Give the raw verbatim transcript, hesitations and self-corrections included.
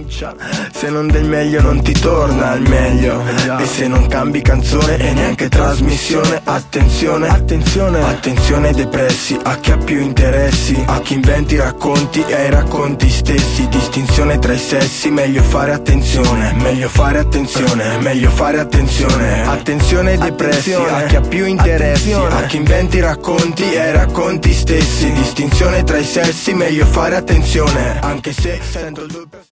pronuncia. Se non del meglio non ti torna al meglio. E se non cambi canzone e neanche trasmissione, attenzione, attenzione, attenzione ai depressi, a chi ha più interessi, a chi inventi racconti e ai racconti stessi. Distinzione tra i sessi, meglio fare attenzione, meglio fare attenzione, meglio fare attenzione. Attenzione ai depressi, a chi ha più interessi, a chi inventi racconti e ai racconti stessi. Distinzione tra i sessi, meglio fare attenzione, anche se sento il dubbio.